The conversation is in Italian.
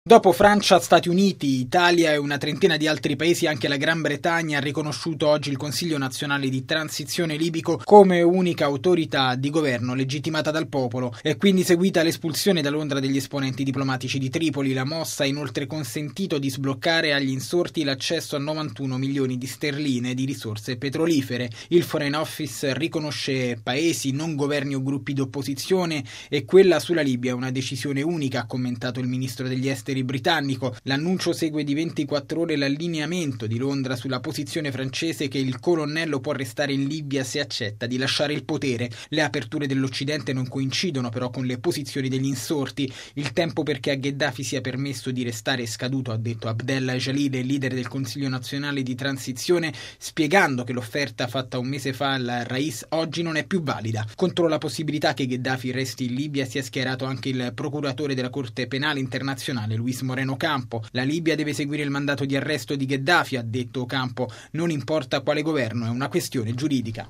Dopo Francia, Stati Uniti, Italia e una trentina di altri paesi, anche la Gran Bretagna ha riconosciuto oggi il Consiglio nazionale di transizione libico come unica autorità di governo legittimata dal popolo. È quindi seguita l'espulsione da Londra degli esponenti diplomatici di Tripoli. La mossa ha inoltre consentito di sbloccare agli insorti l'accesso a 91 milioni di sterline di risorse petrolifere. Il Foreign Office riconosce paesi, non governi o gruppi d'opposizione, e quella sulla Libia è una decisione unica, ha commentato il ministro degli esteri britannico. L'annuncio segue di 24 ore l'allineamento di Londra sulla posizione francese che il colonnello può restare in Libia se accetta di lasciare il potere. Le aperture dell'Occidente non coincidono però con le posizioni degli insorti. Il tempo perché a Gheddafi sia permesso di restare è scaduto, ha detto Abdel Jalil, il leader del Consiglio nazionale di transizione, spiegando che l'offerta fatta un mese fa al Rais oggi non è più valida. Contro la possibilità che Gheddafi resti in Libia si è schierato anche il procuratore della Corte Penale Internazionale Luis Moreno Campo. La Libia deve seguire il mandato di arresto di Gheddafi, ha detto Campo, non importa quale governo, è una questione giuridica.